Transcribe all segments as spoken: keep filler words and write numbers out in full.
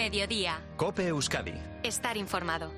Mediodía. COPE Euskadi. Estar informado.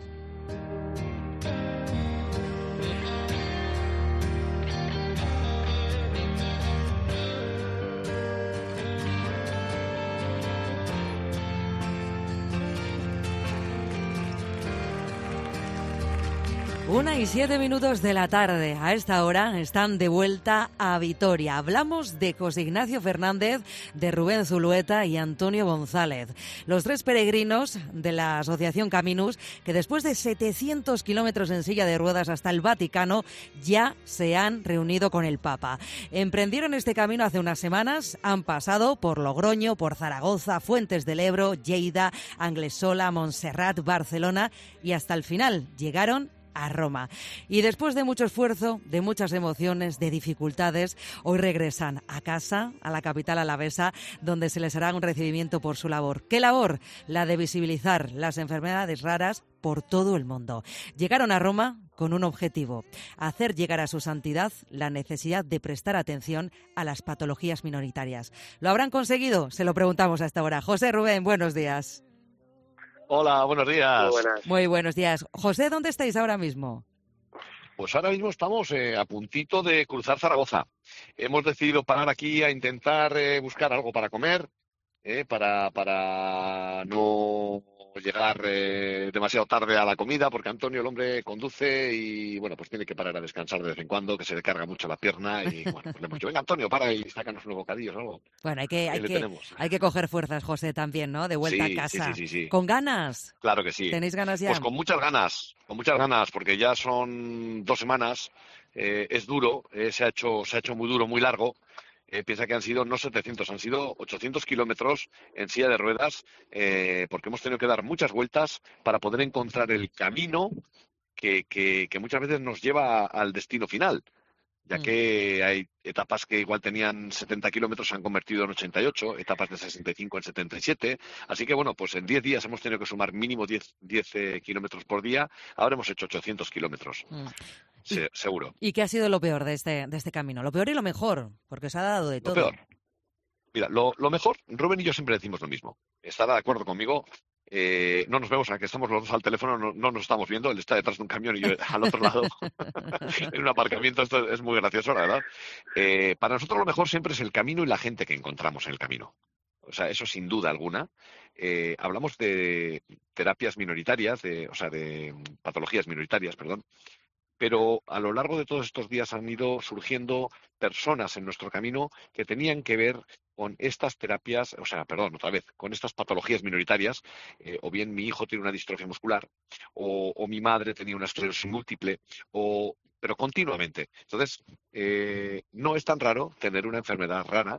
Una y siete minutos de la tarde. A esta hora están de vuelta a Vitoria. Hablamos de José Ignacio Fernández, de Rubén Zulueta y Antonio González. Los tres peregrinos de la Asociación Caminus, que después de setecientos kilómetros en silla de ruedas hasta el Vaticano, ya se han reunido con el Papa. Emprendieron este camino hace unas semanas, han pasado por Logroño, por Zaragoza, Fuentes del Ebro, Lleida, Anglesola, Montserrat, Barcelona y hasta el final llegaron a Roma. Y después de mucho esfuerzo, de muchas emociones, de dificultades, hoy regresan a casa, a la capital alavesa, donde se les hará un recibimiento por su labor. ¿Qué labor? La de visibilizar las enfermedades raras por todo el mundo. Llegaron a Roma con un objetivo: hacer llegar a su santidad la necesidad de prestar atención a las patologías minoritarias. ¿Lo habrán conseguido? Se lo preguntamos a esta hora. José, Rubén, buenos días. Hola, buenos días. Muy buenas. Muy buenos días. José, ¿dónde estáis ahora mismo? Pues ahora mismo estamos eh, a puntito de cruzar Zaragoza. Hemos decidido parar aquí a intentar eh, buscar algo para comer, eh, para, para no llegar eh, demasiado tarde a la comida, porque Antonio, el hombre, conduce y, bueno, pues tiene que parar a descansar de vez en cuando, que se le carga mucho la pierna y, bueno, pues le hemos dicho, venga, Antonio, para y sácanos unos bocadillos o algo. Bueno, hay que, hay Ahí le que, tenemos. hay que coger fuerzas, José, también, ¿no? De vuelta Sí, a casa. sí, sí, sí, sí. ¿Con ganas? Claro que sí. ¿Tenéis ganas ya? Pues con muchas ganas, con muchas ganas, porque ya son dos semanas, eh, es duro, eh, se ha hecho, se ha hecho muy duro, muy largo. Eh, piensa que han sido no setecientos, han sido ochocientos kilómetros en silla de ruedas, eh, porque hemos tenido que dar muchas vueltas para poder encontrar el camino que, que, que muchas veces nos lleva al destino final, ya que hay etapas que igual tenían setenta kilómetros, se han convertido en ochenta y ocho, etapas de sesenta y cinco en setenta y siete, así que bueno, pues en diez días hemos tenido que sumar mínimo diez, diez eh, kilómetros por día, ahora hemos hecho ochocientos kilómetros. Mm. Se, seguro. ¿Y qué ha sido lo peor de este, de este camino? Lo peor y lo mejor, porque os ha dado de todo. Lo peor. Mira, lo, lo mejor, Rubén y yo siempre decimos lo mismo. Estará de acuerdo conmigo. Eh, no nos vemos, aunque estamos los dos al teléfono, no, no nos estamos viendo. Él está detrás de un camión y yo al otro lado, en un aparcamiento. Esto es muy gracioso, la verdad. Eh, para nosotros lo mejor siempre es el camino y la gente que encontramos en el camino. O sea, eso sin duda alguna. Eh, hablamos de terapias minoritarias, de, o sea, de patologías minoritarias, perdón. Pero a lo largo de todos estos días han ido surgiendo personas en nuestro camino que tenían que ver con estas terapias, o sea, perdón, otra vez, con estas patologías minoritarias, eh, o bien mi hijo tiene una distrofia muscular, o, o mi madre tenía una esclerosis múltiple, o, pero continuamente. Entonces, eh, no es tan raro tener una enfermedad rara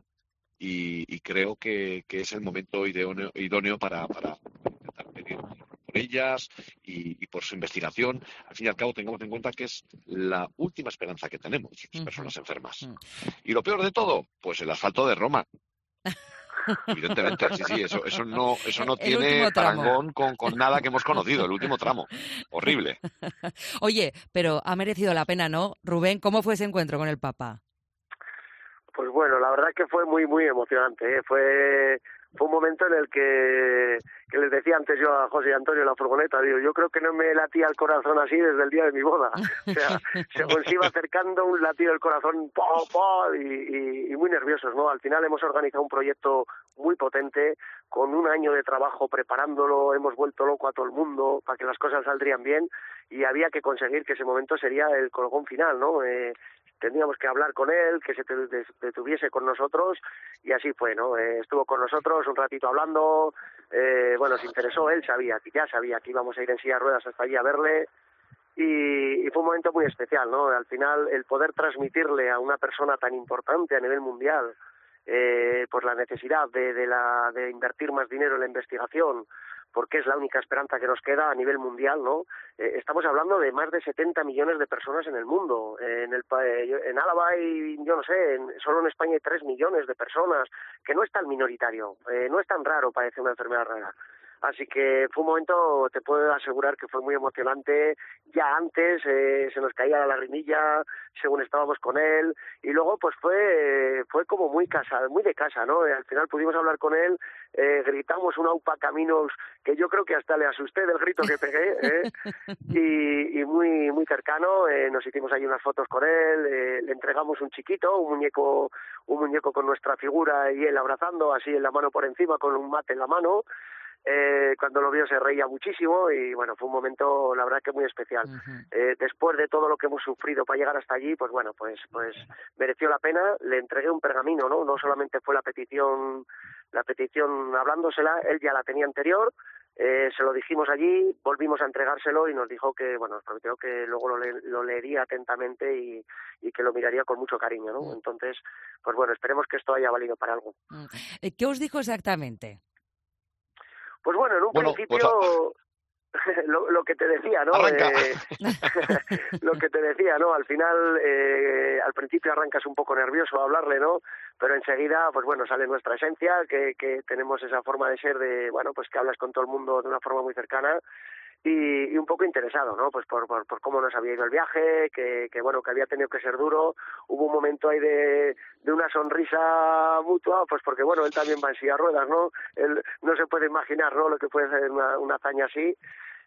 y, y creo que, que es el momento idóneo, idóneo para, para intentar pedir por ellas y, y por su investigación. Al fin y al cabo, tengamos en cuenta que es la última esperanza que tenemos, las uh-huh. personas enfermas. Uh-huh. Y lo peor de todo, pues el asfalto de Roma. Evidentemente, sí, sí, eso, eso no, eso no tiene parangón con, con nada que hemos conocido, el último tramo. Horrible. Oye, pero ha merecido la pena, ¿no? Rubén, ¿cómo fue ese encuentro con el Papa? Pues bueno, la verdad es que fue muy, muy emocionante, ¿eh? Fue... Fue un momento en el que, que les decía antes yo a José y Antonio en la furgoneta, digo, yo creo que no me latía el corazón así desde el día de mi boda. O sea, según se iba acercando un latido del corazón, ¡po, po! Y, y, y muy nerviosos, ¿no? Al final hemos organizado un proyecto muy potente, con un año de trabajo preparándolo, hemos vuelto loco a todo el mundo para que las cosas saldrían bien y había que conseguir que ese momento sería el colgón final, ¿no? Eh, Tendríamos que hablar con él, que se detuviese con nosotros y así fue, ¿no? Eh, estuvo con nosotros un ratito hablando, eh, bueno, se interesó, él sabía, que ya sabía que íbamos a ir en silla de ruedas hasta allí a verle y, y fue un momento muy especial, ¿no? Al final, el poder transmitirle a una persona tan importante a nivel mundial eh, pues la necesidad de, de, la, de invertir más dinero en la investigación, porque es la única esperanza que nos queda a nivel mundial, ¿no? Eh, estamos hablando de más de setenta millones de personas en el mundo. Eh, en el eh, en Álava hay, yo no sé, en, solo en España hay tres millones de personas, que no es tan minoritario, eh, no es tan raro, parece una enfermedad rara. Así que fue un momento, te puedo asegurar que fue muy emocionante. Ya antes eh, se nos caía la lagrimilla según estábamos con él, y luego pues fue fue como muy casa, muy de casa, ¿no? Al final pudimos hablar con él, eh, gritamos un aupa caminos que yo creo que hasta le asusté del grito que pegué, ¿eh? y, y muy muy cercano, eh, nos hicimos ahí unas fotos con él, eh, le entregamos un chiquito, un muñeco, un muñeco con nuestra figura y él abrazando así en la mano por encima con un mate en la mano. Eh, cuando lo vio se reía muchísimo y bueno, fue un momento la verdad que muy especial. Uh-huh. Eh, después de todo lo que hemos sufrido para llegar hasta allí, pues bueno, pues pues mereció la pena. Le entregué un pergamino, ¿no? No solamente fue la petición, la petición hablándosela, él ya la tenía anterior, eh, se lo dijimos allí, volvimos a entregárselo y nos dijo que, bueno, nos prometió que luego lo, le, lo leería atentamente y, y que lo miraría con mucho cariño, ¿no? Uh-huh. Entonces, pues bueno, esperemos que esto haya valido para algo. Uh-huh. ¿Qué os dijo exactamente? Pues bueno, en un bueno, principio pues, lo, lo que te decía, ¿no? Eh, lo que te decía, ¿no? Al final, eh, al principio arrancas un poco nervioso a hablarle, ¿no? Pero enseguida, pues bueno, sale nuestra esencia, que, que tenemos esa forma de ser de, bueno, pues que hablas con todo el mundo de una forma muy cercana. Y, y un poco interesado, ¿no? Pues por, por, por cómo nos había ido el viaje, que, que bueno, que había tenido que ser duro. Hubo un momento ahí de, de una sonrisa mutua, pues porque bueno, él también va en silla de ruedas, ¿no? Él no se puede imaginar, ¿no? Lo que puede ser una, una hazaña así.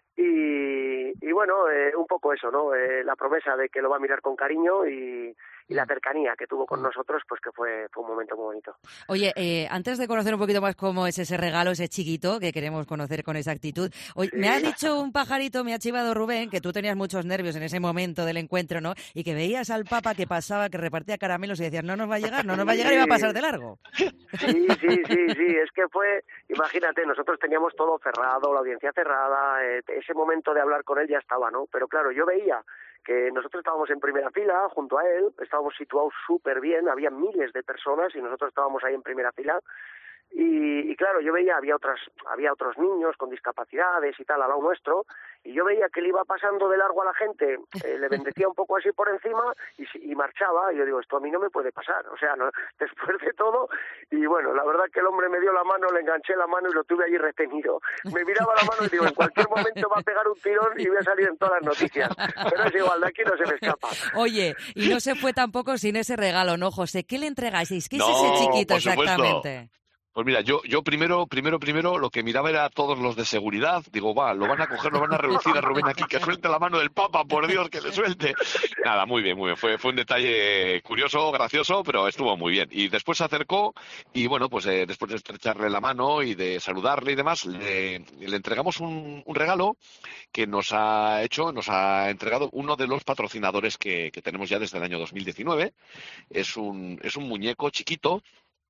Y, y bueno, eh, un poco eso, ¿no? Eh, la promesa de que lo va a mirar con cariño y, y la cercanía que tuvo con nosotros, pues que fue, fue un momento muy bonito. Oye, eh, antes de conocer un poquito más cómo es ese regalo, ese chiquito, que queremos conocer con exactitud, oye, sí. Me ha dicho un pajarito, me ha chivado Rubén, que tú tenías muchos nervios en ese momento del encuentro, ¿no? Y que veías al Papa que pasaba, que repartía caramelos y decías, no nos va a llegar, no nos va a llegar y va a pasar de largo. Sí, sí, sí, sí, es que fue, imagínate, nosotros teníamos todo cerrado, la audiencia cerrada, eh, ese momento de hablar con él ya estaba, ¿no? Pero claro, yo veía que nosotros estábamos en primera fila junto a él, estábamos situados súper bien, había miles de personas y nosotros estábamos ahí en primera fila. Y, y claro, yo veía, había otras, había otros niños con discapacidades y tal al lado nuestro, y yo veía que le iba pasando de largo a la gente, eh, le bendecía un poco así por encima y, y marchaba, y yo digo, esto a mí no me puede pasar, o sea, no, después de todo, y bueno, la verdad que el hombre me dio la mano, le enganché la mano y lo tuve allí retenido, me miraba la mano y digo, en cualquier momento va a pegar un tirón y voy a salir en todas las noticias, pero es igual, de aquí no se me escapa. Oye, y no se fue tampoco sin ese regalo, ¿no, José? ¿Qué le entregáis? ¿Qué no, es ese chiquito por supuesto. exactamente? Pues mira, yo yo primero, primero, primero, lo que miraba era a todos los de seguridad. Digo, va, lo van a coger, lo van a reducir a Rubén aquí, que suelte la mano del Papa, por Dios, que le suelte. Nada, muy bien, muy bien. Fue, fue un detalle curioso, gracioso, pero estuvo muy bien. Y después se acercó y, bueno, pues eh, después de estrecharle la mano y de saludarle y demás, le, le entregamos un, un regalo que nos ha hecho, nos ha entregado uno de los patrocinadores que, que tenemos ya desde el año dos mil diecinueve. Es un, es un muñeco chiquito.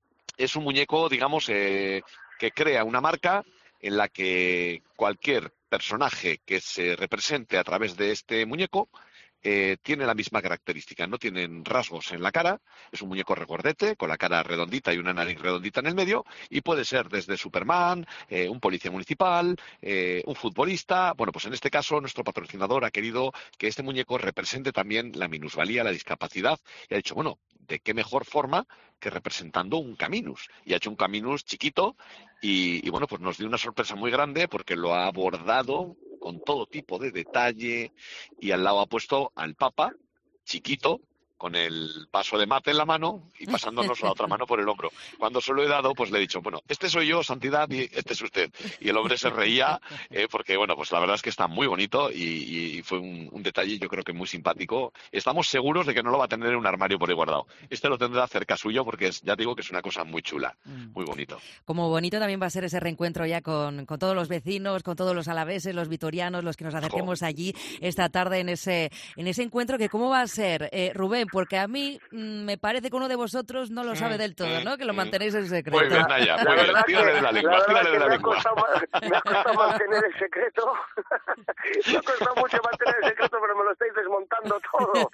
Es un muñeco, digamos, eh, que crea una marca en la que cualquier personaje que se represente a través de este muñeco eh, tiene la misma característica. No tienen rasgos en la cara, es un muñeco regordete, con la cara redondita y una nariz redondita en el medio, y puede ser desde Superman, eh, un policía municipal, eh, un futbolista. Bueno, pues en este caso nuestro patrocinador ha querido que este muñeco represente también la minusvalía, la discapacidad, y ha dicho, bueno, ¿de qué mejor forma que representando un Caminus? Y ha hecho un Caminus chiquito y, y bueno, pues nos dio una sorpresa muy grande porque lo ha bordado con todo tipo de detalle y al lado ha puesto al Papa, chiquito, con el vaso de mate en la mano y pasándonos la otra mano por el hombro. Cuando se lo he dado, pues le he dicho, bueno, este soy yo, Santidad, y este es usted. Y el hombre se reía, eh, porque, bueno, pues la verdad es que está muy bonito y, y fue un, un detalle, yo creo que muy simpático. Estamos seguros de que no lo va a tener en un armario por ahí guardado. Este lo tendrá cerca suyo porque es, ya digo que es una cosa muy chula, muy bonito. Como bonito también va a ser ese reencuentro ya con, con todos los vecinos, con todos los alaveses, los vitorianos, los que nos acerquemos allí esta tarde en ese, en ese encuentro, que ¿cómo va a ser, eh, Rubén? Porque a mí mmm, me parece que uno de vosotros no lo sabe del todo, ¿no? Que lo mantenéis en secreto. Muy bien, Naya, muy bien. Tírale de la lengua, tírale de la lengua. Me ha costado mantener el secreto. Me ha costado mucho mantener el secreto, pero me lo estáis desmontando todo.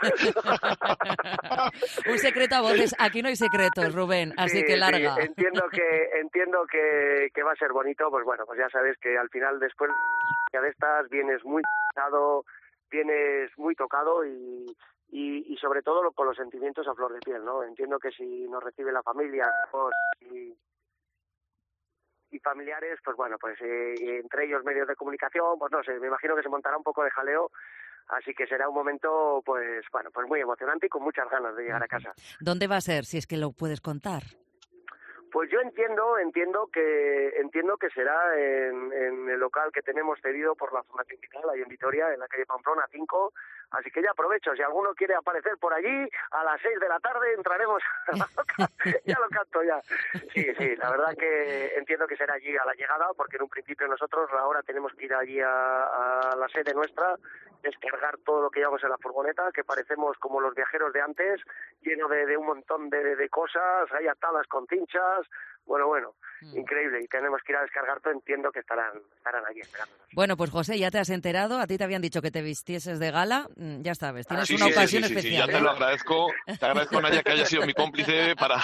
Un secreto a voces. Aquí no hay secretos, Rubén, así sí, que larga. Sí, entiendo que entiendo que, que va a ser bonito. Pues bueno, pues ya sabes que al final, después de estas, vienes muy tocado, vienes muy tocado y... Y, y sobre todo con los sentimientos a flor de piel, ¿no? Entiendo que si nos recibe la familia pues, y, y familiares, pues bueno, pues eh, entre ellos medios de comunicación, pues no sé, me imagino que se montará un poco de jaleo. Así que será un momento, pues bueno, pues muy emocionante y con muchas ganas de llegar a casa. ¿Dónde va a ser, si es que lo puedes contar? Pues yo entiendo, entiendo que entiendo que será en, en el local que tenemos cedido por la Fundación Vital, ahí en Vitoria, en la calle Pamplona cinco. Así que ya aprovecho, si alguno quiere aparecer por allí, a las seis de la tarde entraremos. Ya lo canto ya. Sí, sí, la verdad que entiendo que será allí a la llegada, porque en un principio nosotros ahora tenemos que ir allí a, a la sede nuestra, descargar todo lo que llevamos en la furgoneta, que parecemos como los viajeros de antes, lleno de, de un montón de, de cosas, hay atadas con cinchas. Bueno, bueno, mm. increíble. Y tenemos que ir a descargar todo. Entiendo que estarán estarán allí esperándonos. Bueno, pues José, ya te has enterado. A ti te habían dicho que te vistieses de gala. Ya sabes, tienes sí, una sí, ocasión sí, sí, especial. Sí, ya te lo agradezco. Te agradezco, Naya, que haya sido mi cómplice para...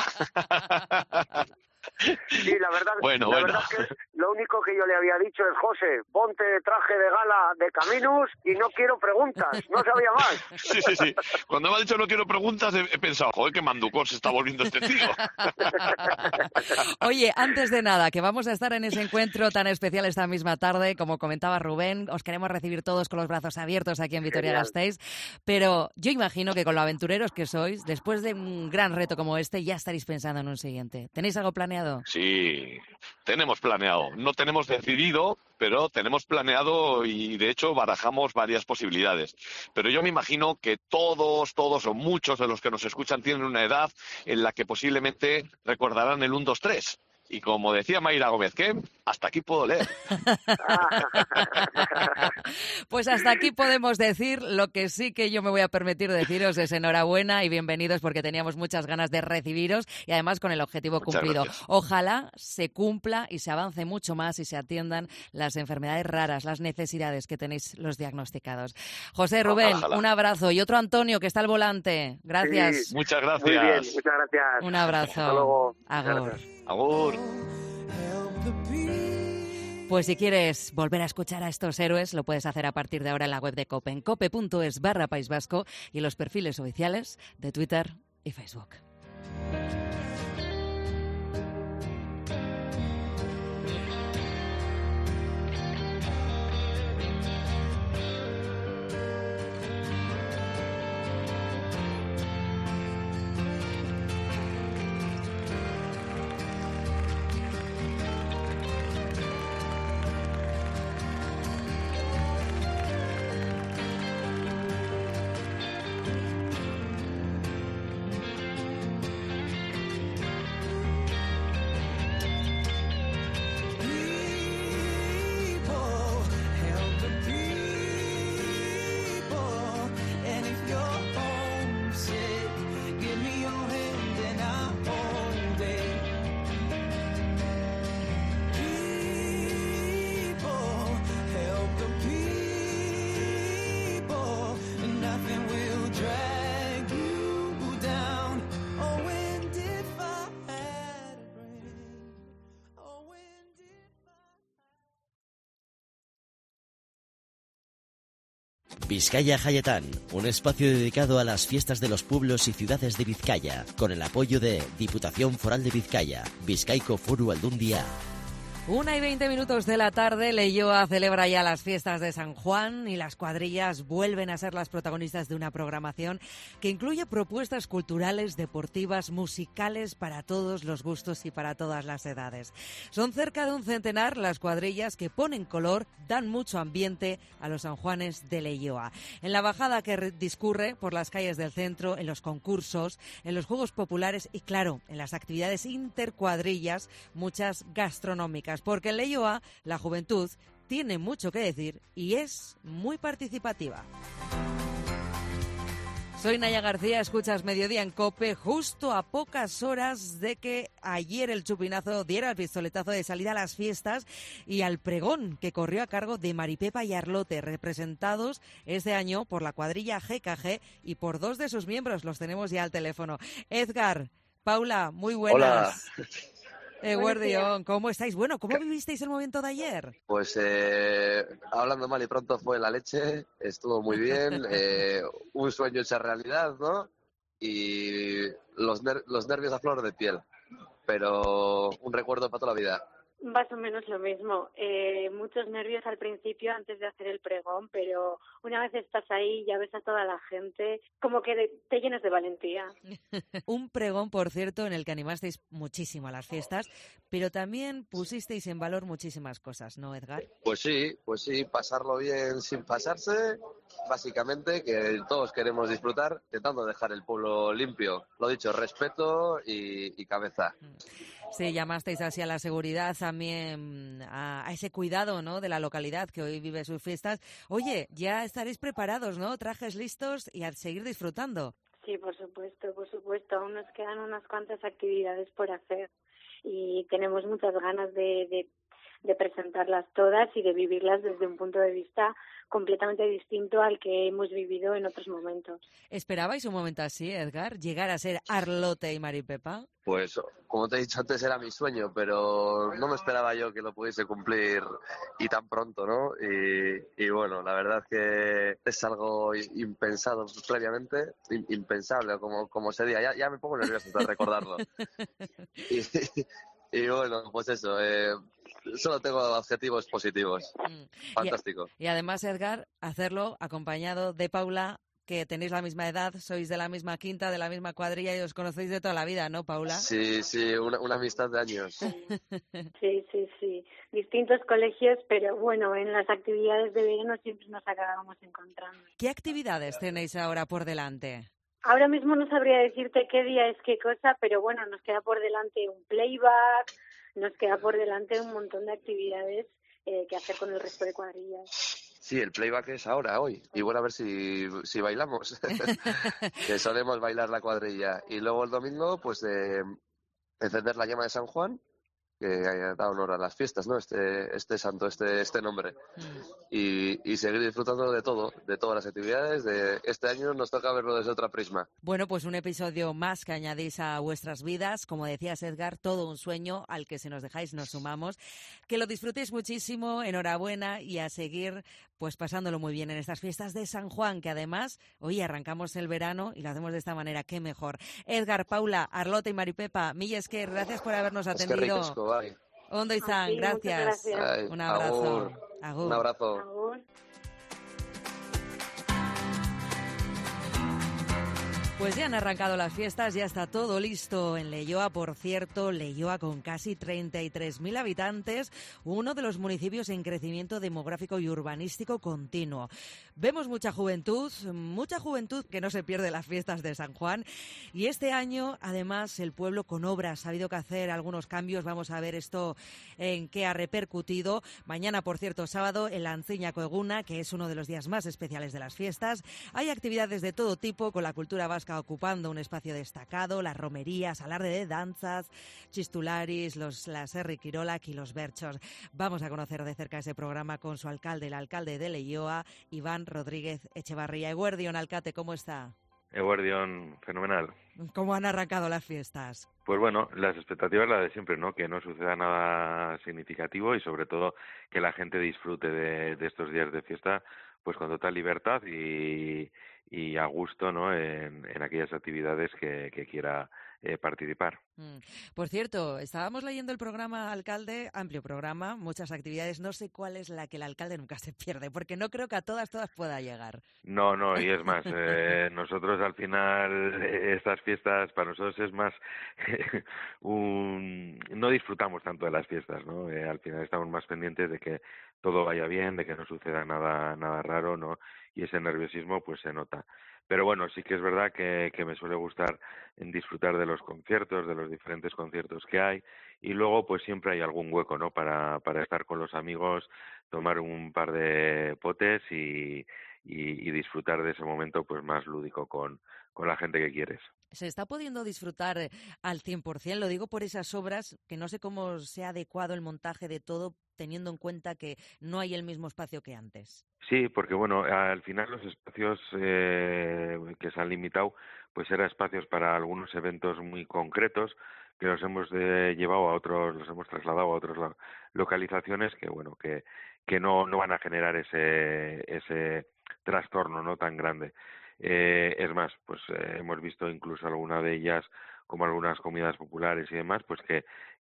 Sí, la verdad, bueno, la bueno. verdad es que lo único que yo le había dicho es, José, ponte traje de gala de Caminus y no quiero preguntas, no sabía más. Sí, sí, sí. Cuando me ha dicho no quiero preguntas, he, he pensado, joder, qué manducón se está volviendo este tío. Oye, antes de nada, que vamos a estar en ese encuentro tan especial esta misma tarde, como comentaba Rubén, os queremos recibir todos con los brazos abiertos aquí en Vitoria-Gasteiz, pero yo imagino que con lo aventureros que sois, después de un gran reto como este, ya estaréis pensando en un siguiente. ¿Tenéis algo planeado? Sí, tenemos planeado. No tenemos decidido, pero tenemos planeado y de hecho barajamos varias posibilidades. Pero yo me imagino que todos, todos o muchos de los que nos escuchan tienen una edad en la que posiblemente recordarán el uno, dos, tres. Y como decía Mayra Gómez, ¿qué? Hasta aquí puedo leer. Pues hasta aquí podemos decir. Lo que sí que yo me voy a permitir deciros es enhorabuena y bienvenidos, porque teníamos muchas ganas de recibiros y además con el objetivo Muchas cumplido. Gracias. Ojalá se cumpla y se avance mucho más y se atiendan las enfermedades raras, las necesidades que tenéis los diagnosticados. José, Rubén, Ojalá. un abrazo. Y otro Antonio que está al volante. Gracias. Sí, muchas gracias. Muy bien, muchas gracias. Un abrazo. Hasta luego. Agur. Agur. Pues si quieres volver a escuchar a estos héroes, lo puedes hacer a partir de ahora en la web de COPE, en cope.es barra País Vasco y en los perfiles oficiales de Twitter y Facebook. Vizcaya Jaietan, un espacio dedicado a las fiestas de los pueblos y ciudades de Vizcaya, con el apoyo de Diputación Foral de Vizcaya, Bizkaiko Foru Aldundia. Una y veinte minutos de la tarde, Leioa celebra ya las fiestas de San Juan y las cuadrillas vuelven a ser las protagonistas de una programación que incluye propuestas culturales, deportivas, musicales para todos los gustos y para todas las edades. Son cerca de un centenar las cuadrillas que ponen color, dan mucho ambiente a los sanjuanes de Leioa. En la bajada que discurre por las calles del centro, en los concursos, en los juegos populares y, claro, en las actividades intercuadrillas, muchas gastronómicas. Porque en Leioa la juventud tiene mucho que decir y es muy participativa. Soy Naya García, escuchas Mediodía en COPE, justo a pocas horas de que ayer el chupinazo diera el pistoletazo de salida a las fiestas y al pregón que corrió a cargo de Maripepa y Arlote, representados este año por la cuadrilla G K G y por dos de sus miembros. Los tenemos ya al teléfono. Edgar, Paula, muy buenas. Hola. Eguerdión, ¿cómo estáis? Bueno, ¿cómo vivisteis el momento de ayer? Pues eh, hablando mal y pronto fue la leche, estuvo muy bien, eh, un sueño hecho realidad, ¿no? Y los, ner- los nervios a flor de piel, pero un recuerdo para toda la vida. Más o menos lo mismo. Eh, muchos nervios al principio antes de hacer el pregón, pero una vez estás ahí ya ves a toda la gente, como que de, te llenas de valentía. Un pregón, por cierto, en el que animasteis muchísimo a las fiestas, pero también pusisteis en valor muchísimas cosas, ¿no, Edgar? Pues sí, pues sí, pasarlo bien sin pasarse, básicamente, que todos queremos disfrutar, intentando dejar el pueblo limpio. Lo dicho, respeto y, y cabeza. Sí, llamasteis así a la seguridad, también a, a ese cuidado, ¿no?, de la localidad que hoy vive sus fiestas. Oye, ya estaréis preparados, ¿no? Trajes listos y a seguir disfrutando. Sí, por supuesto, por supuesto. Aún nos quedan unas cuantas actividades por hacer y tenemos muchas ganas de, de, de presentarlas todas y de vivirlas desde un punto de vista completamente distinto al que hemos vivido en otros momentos. ¿Esperabais un momento así, Edgar? ¿Llegar a ser Arlote y Maripepa? Pues, como te he dicho antes, era mi sueño, pero no me esperaba yo que lo pudiese cumplir y tan pronto, ¿no? Y, y bueno, la verdad que es algo impensado previamente, impensable, como, como se diga. Ya, ya me pongo nervioso de recordarlo. Y, y bueno, pues eso, eh, solo tengo objetivos positivos. Mm. Fantástico. Y, y además, Edgar, hacerlo acompañado de Paula, que tenéis la misma edad, sois de la misma quinta, de la misma cuadrilla y os conocéis de toda la vida, ¿no, Paula? Sí, sí, una, una amistad de años. Sí, sí, sí. Distintos colegios, pero bueno, en las actividades de verano siempre nos acabamos encontrando. ¿Qué actividades tenéis ahora por delante? Ahora mismo no sabría decirte qué día es qué cosa, pero bueno, nos queda por delante un playback, nos queda por delante un montón de actividades eh, que hacer con el resto de cuadrillas. Sí, el playback es ahora, hoy. Y bueno, a ver si, si bailamos. Que solemos bailar la cuadrilla. Y luego el domingo, pues eh, encender la llama de San Juan, que da honor a las fiestas, ¿no? Este, este santo, este, este nombre. Mm. Y, y seguir disfrutando de todo, de todas las actividades. De este año nos toca verlo desde otra prisma. Bueno, pues un episodio más que añadís a vuestras vidas. Como decías, Edgar, todo un sueño al que si nos dejáis nos sumamos. Que lo disfrutéis muchísimo, enhorabuena y a seguir pues pasándolo muy bien en estas fiestas de San Juan, que además hoy arrancamos el verano y lo hacemos de esta manera, qué mejor. Edgar, Paula, Arlota y Maripepa, mil esker, gracias por habernos atendido. Es que ricasco, bai. Ondo izan, gracias. gracias. Ay, un abrazo. Agur. Agur. Un abrazo. Agur. Pues ya han arrancado las fiestas, ya está todo listo en Leioa, por cierto, Leioa con casi treinta y tres mil habitantes, uno de los municipios en crecimiento demográfico y urbanístico continuo. Vemos mucha juventud, mucha juventud que no se pierde las fiestas de San Juan y este año, además, el pueblo con obras ha habido que hacer algunos cambios, vamos a ver esto en qué ha repercutido. Mañana, por cierto, sábado, en la Antziñako Eguna, que es uno de los días más especiales de las fiestas, hay actividades de todo tipo con la cultura vasca ocupando un espacio destacado, las romerías, alarde de danzas, chistularis, los, las herri kirolak y los berchos. Vamos a conocer de cerca ese programa con su alcalde, el alcalde de Leioa, Iván Rodríguez Echevarría. Eguerdión, alcalde, ¿cómo está? Eguerdión, fenomenal. ¿Cómo han arrancado las fiestas? Pues bueno, las expectativas las de siempre, ¿no? Que no suceda nada significativo y sobre todo que la gente disfrute de, de estos días de fiesta pues con total libertad y, y a gusto, ¿no? En, en aquellas actividades que, que quiera eh, participar. Mm. Por cierto, estábamos leyendo el programa, alcalde, amplio programa, muchas actividades. No sé cuál es la que el alcalde nunca se pierde, porque no creo que a todas, todas pueda llegar. No, no, y es más, eh, nosotros al final, estas fiestas, para nosotros es más, un, no disfrutamos tanto de las fiestas, ¿no? Eh, al final estamos más pendientes de que todo vaya bien, de que no suceda nada, nada raro, ¿no? Y ese nerviosismo pues se nota. Pero bueno, sí que es verdad que, que me suele gustar en disfrutar de los conciertos, de los diferentes conciertos que hay, y luego pues siempre hay algún hueco, ¿no? Para, para estar con los amigos, tomar un par de potes y, y, y disfrutar de ese momento pues más lúdico con, con la gente que quieres. ¿Se está pudiendo disfrutar al cien por ciento? Lo digo por esas obras, que no sé cómo se ha adecuado el montaje de todo, teniendo en cuenta que no hay el mismo espacio que antes. Sí, porque bueno, al final los espacios eh, que se han limitado, pues eran espacios para algunos eventos muy concretos, que los hemos eh, llevado a otros, los hemos trasladado a otras lo- localizaciones que bueno, que, que no, no van a generar ese, ese trastorno no tan grande. Eh, es más, pues eh, hemos visto incluso alguna de ellas, como algunas comidas populares y demás, pues que,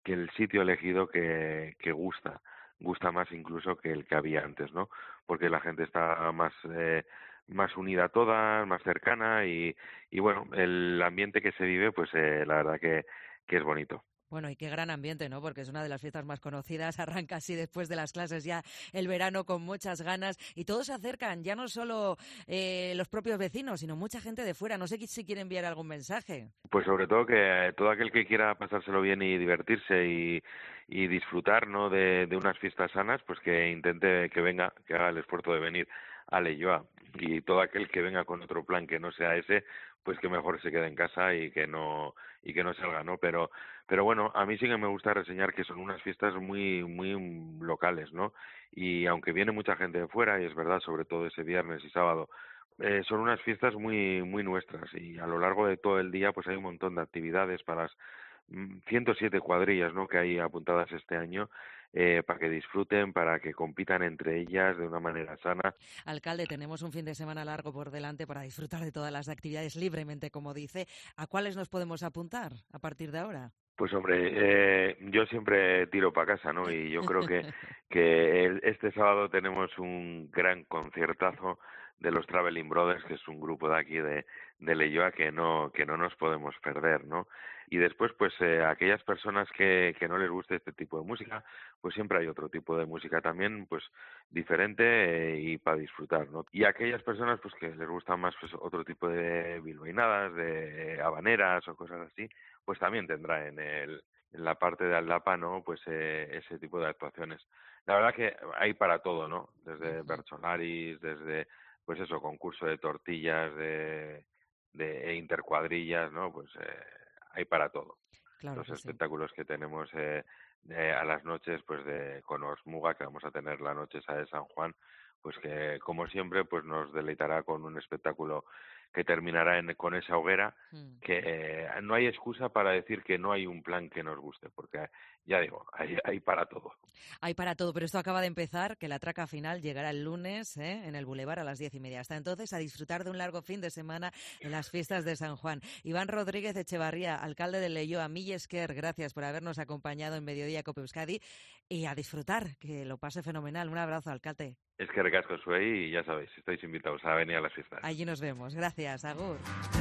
que el sitio elegido que, que gusta, gusta más incluso que el que había antes, ¿no? Porque la gente está más eh, más unida toda, más cercana y, y bueno, el ambiente que se vive, pues eh, la verdad que, que es bonito. Bueno, y qué gran ambiente, ¿no? Porque es una de las fiestas más conocidas, arranca así después de las clases ya el verano con muchas ganas y todos se acercan, ya no solo eh, los propios vecinos, sino mucha gente de fuera. No sé si quiere enviar algún mensaje. Pues sobre todo que todo aquel que quiera pasárselo bien y divertirse y, y disfrutar, ¿no?, de, de unas fiestas sanas, pues que intente que venga, que haga el esfuerzo de venir a Leioa. Y todo aquel que venga con otro plan que no sea ese, pues que mejor se quede en casa y que no y que no salga, ¿no? Pero pero bueno, a mí sí que me gusta reseñar que son unas fiestas muy muy locales, ¿no? Y aunque viene mucha gente de fuera, y es verdad, sobre todo ese viernes y sábado, eh, son unas fiestas muy muy nuestras y a lo largo de todo el día pues hay un montón de actividades para las ciento siete cuadrillas, ¿no?, que hay apuntadas este año, eh, para que disfruten, para que compitan entre ellas de una manera sana. Alcalde, tenemos un fin de semana largo por delante para disfrutar de todas las actividades libremente, como dice. ¿A cuáles nos podemos apuntar a partir de ahora? Pues hombre, eh, yo siempre tiro para casa, ¿no? Y yo creo que, que el, este sábado tenemos un gran conciertazo de los Traveling Brothers, que es un grupo de aquí de, de Leioa que no que no nos podemos perder, ¿no? Y después, pues eh, aquellas personas que, que no les guste este tipo de música, pues siempre hay otro tipo de música también, pues diferente eh, y para disfrutar, ¿no? Y aquellas personas, pues que les gusta más pues otro tipo de bilbainadas, de habaneras o cosas así, pues también tendrá en el en la parte de Aldapa, ¿no?, pues eh, ese tipo de actuaciones. La verdad que hay para todo, ¿no? Desde Bertsolaris, desde pues eso, concurso de tortillas, de, de intercuadrillas, ¿no? Pues eh, hay para todo. Claro Los que sí. espectáculos que tenemos eh, de, a las noches, pues de con Osmuga, que vamos a tener la noche esa de San Juan, pues que como siempre pues nos deleitará con un espectáculo que terminará en, con esa hoguera, mm. que eh, no hay excusa para decir que no hay un plan que nos guste, porque ya digo, hay, hay para todo. Hay para todo, pero esto acaba de empezar, que la traca final llegará el lunes ¿eh? en el Boulevard a las diez y media. Hasta entonces, a disfrutar de un largo fin de semana en las fiestas de San Juan. Iván Rodríguez Echevarría, alcalde de Leioa, mil esker, gracias por habernos acompañado en Mediodía Cope Euskadi y a disfrutar, que lo pase fenomenal. Un abrazo, alcalde. Es que recasco soy y ya sabéis, estáis invitados a venir a las fiestas. Allí nos vemos. Gracias, agur.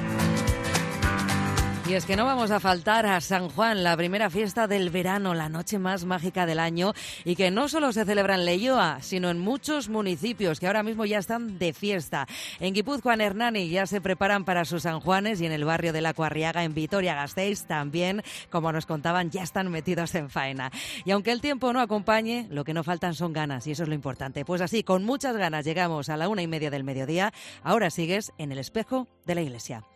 Y es que no vamos a faltar a San Juan, la primera fiesta del verano, la noche más mágica del año, y que no solo se celebra en Leioa, sino en muchos municipios que ahora mismo ya están de fiesta. En Guipúzcoa, en Hernani, ya se preparan para sus San Juanes y en el barrio de La Cuarriaga, en Vitoria-Gasteiz, también, como nos contaban, ya están metidos en faena. Y aunque el tiempo no acompañe, lo que no faltan son ganas, y eso es lo importante. Pues así, con muchas ganas, llegamos a la una y media del mediodía. Ahora sigues en el espejo de la iglesia.